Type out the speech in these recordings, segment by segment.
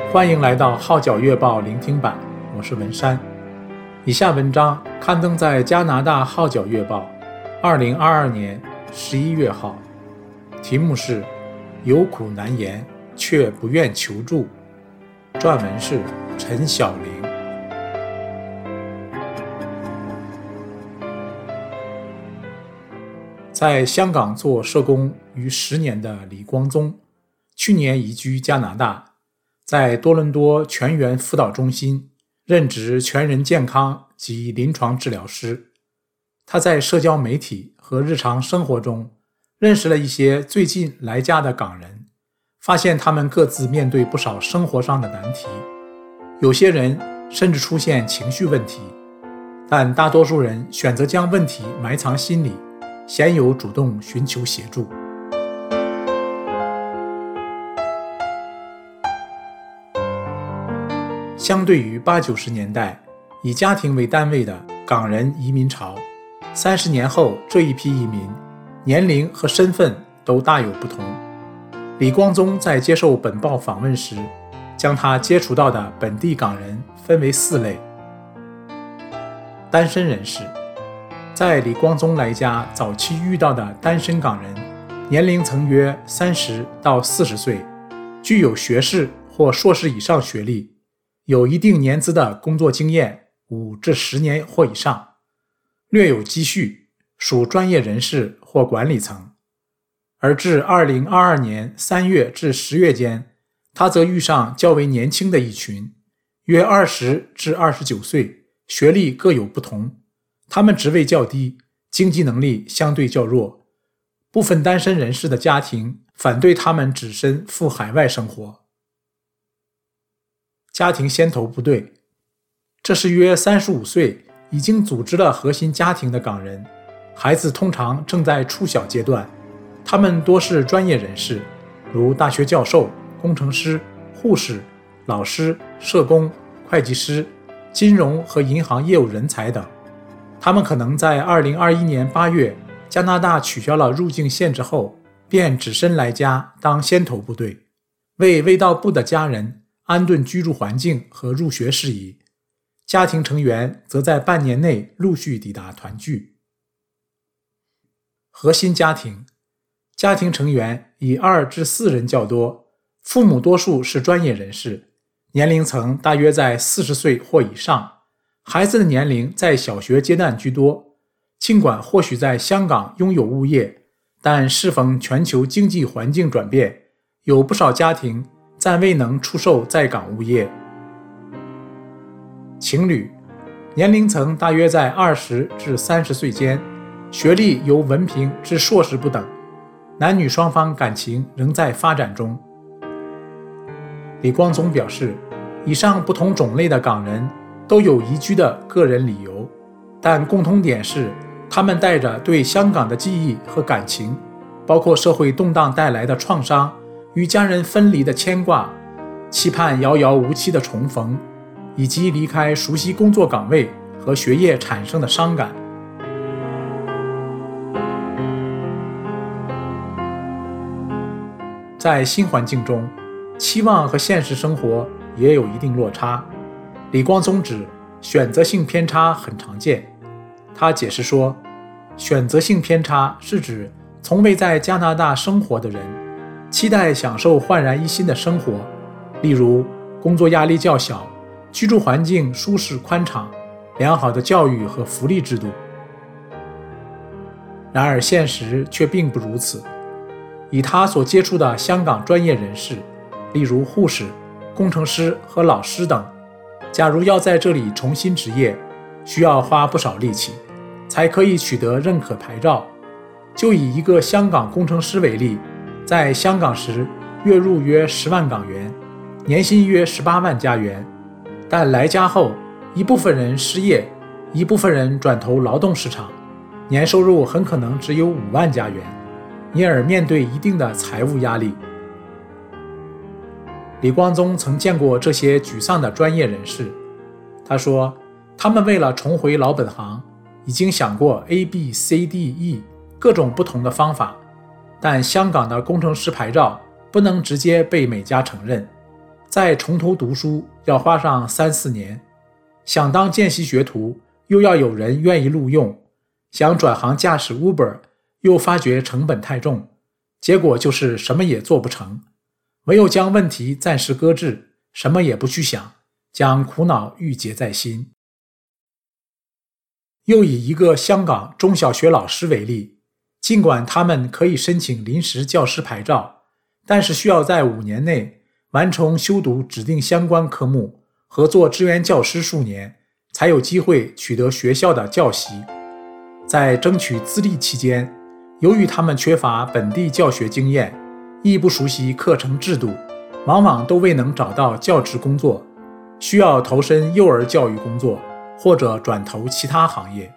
欢迎来到号角月报聆听版，我是文山。以下文章刊登在加拿大号角月报2022年11月号，题目是有苦难言却不愿求助，撰文是陈晓玲。在香港做社工逾10年的李光宗，去年移居加拿大，在多伦多全员辅导中心任职全人健康及临床治疗师。他在社交媒体和日常生活中认识了一些最近来家的港人，发现他们各自面对不少生活上的难题，有些人甚至出现情绪问题，但大多数人选择将问题埋藏心里，鲜有主动寻求协助。相对于80、90年代以家庭为单位的港人移民潮，30年后这一批移民年龄和身份都大有不同。李光宗在接受本报访问时，将他接触到的本地港人分为4类。单身人士，在李光宗来家早期遇到的单身港人，年龄层约30到40岁，具有学士或硕士以上学历，有一定年资的工作经验5至10年或以上，略有积蓄，属专业人士或管理层。而至2022年3月至10月间，他则遇上较为年轻的一群，约20至29岁，学历各有不同，他们职位较低，经济能力相对较弱，部分单身人士的家庭反对他们只身赴海外生活。家庭先头部队，这是约35岁已经组织了核心家庭的港人，孩子通常正在初小阶段，他们多是专业人士，如大学教授、工程师、护士、老师、社工、会计师、金融和银行业务人才等。他们可能在2021年8月加拿大取消了入境限制后，便只身来家当先头部队，为未到埗的家人安顿居住环境和入学事宜，家庭成员则在半年内陆续抵达团聚。核心家庭，家庭成员以2至4人较多，父母多数是专业人士，年龄层大约在40岁或以上，孩子的年龄在小学阶段居多。尽管或许在香港拥有物业，但适逢全球经济环境转变，有不少家庭暂未能出售在港物业。情侣，年龄层大约在20至30岁间，学历由文凭至硕士不等，男女双方感情仍在发展中。李光宗表示，以上不同种类的港人都有移居的个人理由，但共通点是他们带着对香港的记忆和感情，包括社会动荡带来的创伤，与家人分离的牵挂，期盼遥遥无期的重逢，以及离开熟悉工作岗位和学业产生的伤感。在新环境中，期望和现实生活也有一定落差。李光宗指选择性偏差很常见。他解释说，选择性偏差是指从未在加拿大生活的人期待享受焕然一新的生活，例如工作压力较小，居住环境舒适宽敞，良好的教育和福利制度。然而现实却并不如此。以他所接触的香港专业人士，例如护士、工程师和老师等，假如要在这里重新执业，需要花不少力气，才可以取得认可牌照。就以一个香港工程师为例，在香港时月入约10万港元，年薪约18万加元，但来家后，一部分人失业，一部分人转投劳动市场，年收入很可能只有5万加元，因而面对一定的财务压力。李光宗曾见过这些沮丧的专业人士，他说，他们为了重回老本行，已经想过 A、B、C、D、E 各种不同的方法，但香港的工程师牌照不能直接被每家承认， 再从头读书要花上3-4年，想当见习学徒又要有人愿意录用，想转行驾驶 Uber 又发觉成本太重，结果就是什么也做不成，唯有将问题暂时搁置，什么也不去想，将苦恼郁结在心。又以一个香港中小学老师为例，尽管他们可以申请临时教师牌照，但是需要在5年内完成修读指定相关科目和做支援教师数年，才有机会取得学校的教席。在争取资历期间，由于他们缺乏本地教学经验，亦不熟悉课程制度，往往都未能找到教职工作，需要投身幼儿教育工作，或者转投其他行业。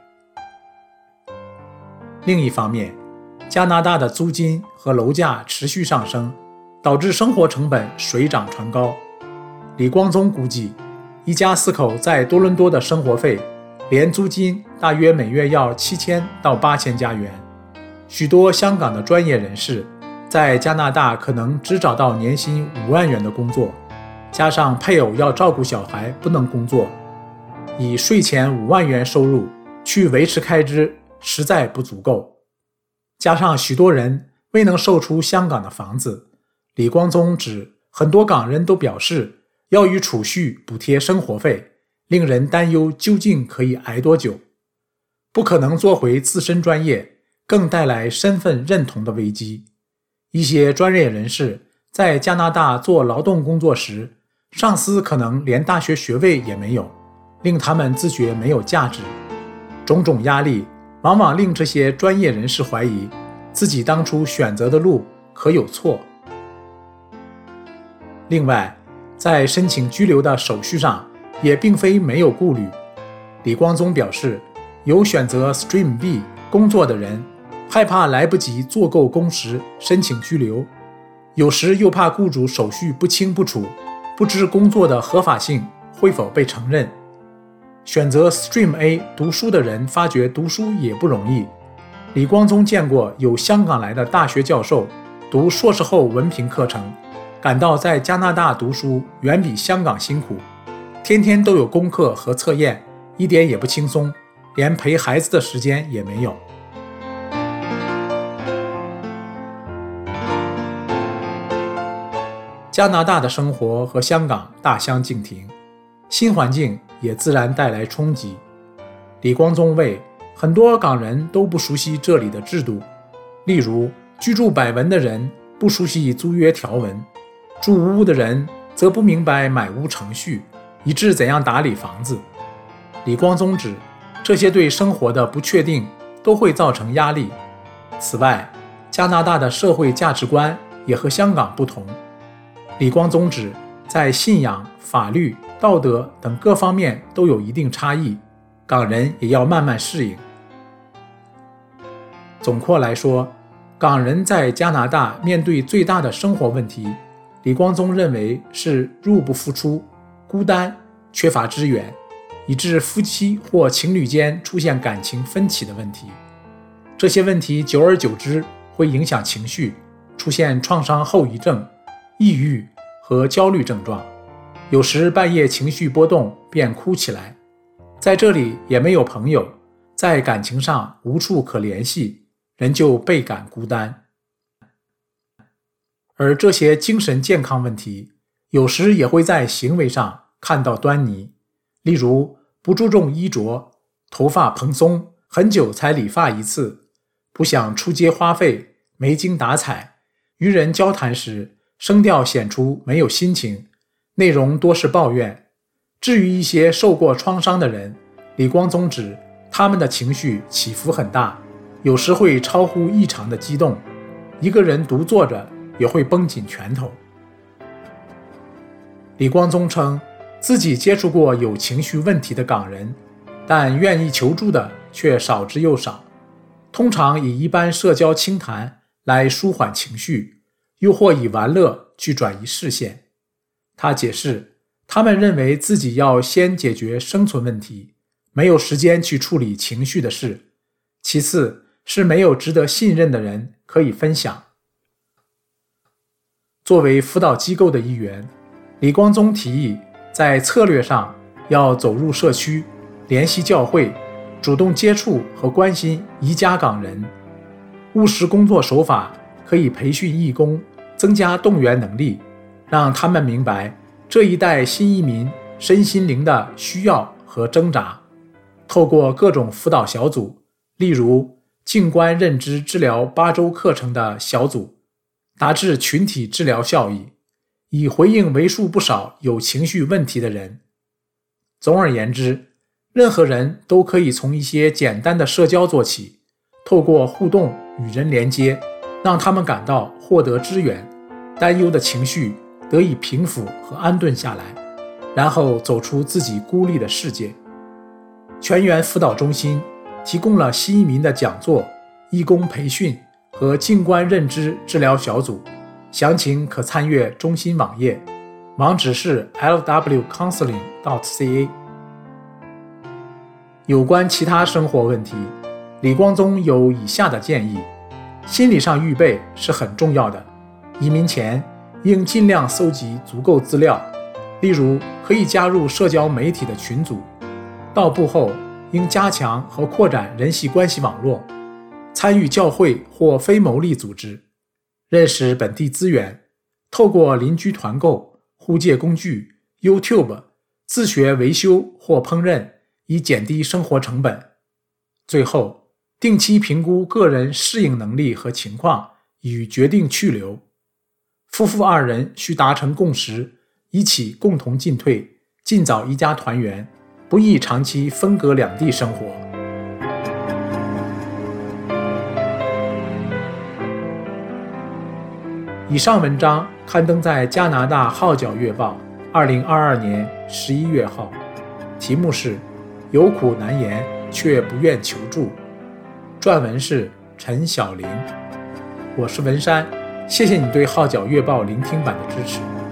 另一方面，加拿大的租金和楼价持续上升，导致生活成本水涨船高。李光宗估计，一家4口在多伦多的生活费，连租金大约每月要7000到8000加元。许多香港的专业人士在加拿大可能只找到年薪5万元的工作，加上配偶要照顾小孩不能工作，以税前5万元收入去维持开支实在不足够。加上许多人未能售出香港的房子，李光宗指很多港人都表示要以储蓄补贴生活费，令人担忧究竟可以挨多久。不可能做回自身专业，更带来身份认同的危机。一些专业人士在加拿大做劳动工作时，上司可能连大学学位也没有，令他们自觉没有价值。种种压力往往令这些专业人士怀疑自己当初选择的路可有错。另外，在申请居留的手续上也并非没有顾虑。李光宗表示，有选择 Stream B 工作的人害怕来不及做够工时申请居留，有时又怕雇主手续不清不楚，不知工作的合法性会否被承认。选择 Stream A 读书的人发觉读书也不容易。李光宗见过有香港来的大学教授读硕士后文凭课程，感到在加拿大读书远比香港辛苦，天天都有功课和测验，一点也不轻松，连陪孩子的时间也没有。加拿大的生活和香港大相径庭，新环境也自然带来冲击。李光宗为很多港人都不熟悉这里的制度，例如居住百文的人不熟悉租约条文，住屋的人则不明白买屋程序，以致怎样打理房子。李光宗指，这些对生活的不确定都会造成压力。此外，加拿大的社会价值观也和香港不同。李光宗指，在信仰、法律、道德等各方面都有一定差异，港人也要慢慢适应。总括来说，港人在加拿大面对最大的生活问题，李光宗认为是入不敷出、孤单、缺乏支援，以致夫妻或情侣间出现感情分歧的问题。这些问题久而久之会影响情绪，出现创伤后遗症、抑郁和焦虑症状，有时半夜情绪波动便哭起来。在这里也没有朋友，在感情上无处可联系，人就倍感孤单。而这些精神健康问题，有时也会在行为上看到端倪，例如不注重衣着，头发蓬松，很久才理发一次，不想出街花费，没精打采，与人交谈时声调显出没有心情，内容多是抱怨。至于一些受过创伤的人，李光宗指他们的情绪起伏很大，有时会超乎异常的激动，一个人独坐着也会绷紧拳头。李光宗称自己接触过有情绪问题的港人，但愿意求助的却少之又少，通常以一般社交轻谈来舒缓情绪，又或以玩乐去转移视线。他解释，他们认为自己要先解决生存问题，没有时间去处理情绪的事，其次是没有值得信任的人可以分享。作为辅导机构的一员， 李光宗提议在策略上要走入社区，联系教会，主动接触和关心移家港人。务实工作手法可以培训义工，增加动员能力，让他们明白这一代新移民身心灵的需要和挣扎。透过各种辅导小组，例如静观认知治疗8周课程的小组，达至群体治疗效益，以回应为数不少有情绪问题的人。总而言之，任何人都可以从一些简单的社交做起，透过互动与人连接，让他们感到获得支援，担忧的情绪得以平复和安顿下来，然后走出自己孤立的世界。全员辅导中心提供了新移民的讲座、义工培训和静观认知治疗小组，详情可参阅中心网页，网址是 lwcounseling.ca。 有关其他生活问题，李光宗有以下的建议：心理上预备是很重要的，移民前应尽量搜集足够资料，例如可以加入社交媒体的群组，到埗后应加强和扩展人际关系网络，参与教会或非牟利组织，认识本地资源，透过邻居团购、互借工具、YouTube 自学维修或烹饪，以减低生活成本。最后，定期评估个人适应能力和情况，以决定去留。夫妇2人需达成共识，一起共同进退，尽早一家团圆，不宜长期分隔两地生活。以上文章刊登在加拿大《号角月报》2022年11月号，题目是有苦难言却不愿求助，撰文是陈晓玲。我是文山，谢谢你对《号角月报》聆听版的支持。